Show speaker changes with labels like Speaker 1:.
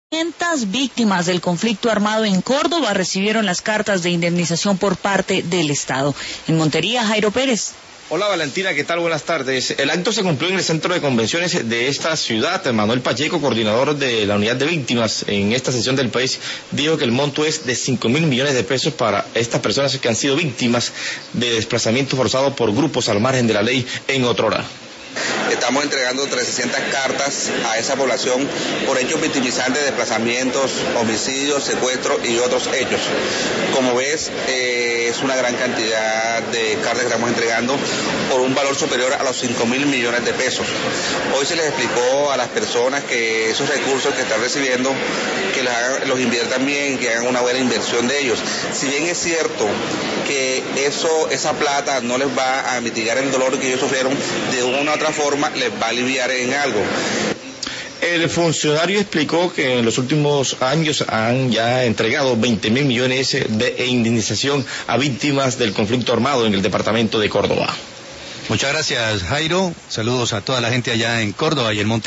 Speaker 1: 500 víctimas del conflicto armado en Córdoba recibieron las cartas de indemnización por parte del Estado. En Montería, Jairo Pérez.
Speaker 2: Hola Valentina, ¿qué tal? Buenas tardes. El acto se cumplió en el centro de convenciones de esta ciudad. Manuel Pacheco, coordinador de la unidad de víctimas en esta sesión del país, dijo que el monto es de 5.000 millones de pesos para estas personas que han sido víctimas de desplazamiento forzado por grupos al margen de la ley en otrora.
Speaker 3: Estamos entregando 300 cartas a esa población por hechos victimizantes, desplazamientos, homicidios, secuestros y otros hechos. Como ves, es una gran cantidad de cartas que estamos entregando por un valor superior a los 5.000 millones de pesos. Hoy se les explicó a las personas que esos recursos que están recibiendo, que los inviertan bien, que hagan una buena inversión de ellos. Si bien es cierto que esa plata no les va a mitigar el dolor que ellos sufrieron, de una u otra forma les va a aliviar en algo.
Speaker 2: El funcionario explicó que en los últimos años han ya entregado 20.000 millones de indemnización a víctimas del conflicto armado en el departamento de Córdoba.
Speaker 4: Muchas gracias, Jairo. Saludos a toda la gente allá en Córdoba y el Monte.